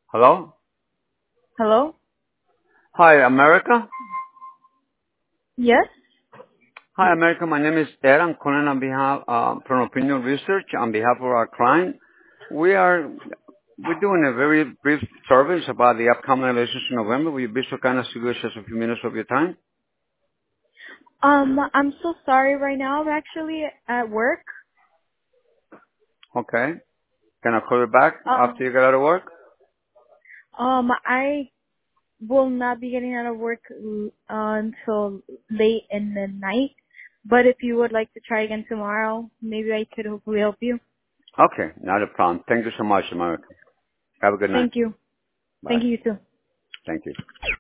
Hello? Hello? Hi, America? Yes? Hi, America. My name is Ed. I'm calling on behalf from Opinion Research on behalf of our client. We're doing a very brief service about the upcoming elections in November. Will you be so kind as to give us just a few minutes of your time? I'm so sorry right now. I'm actually at work. Okay. Can I call you back Um, after you get out of work? I will not be getting out of work until late in the night. But if you would like to try again tomorrow, maybe I could hopefully help you. Okay, not a problem. Thank you so much, America. Have a good night. Thank you. Bye. Thank you, you too. Thank you.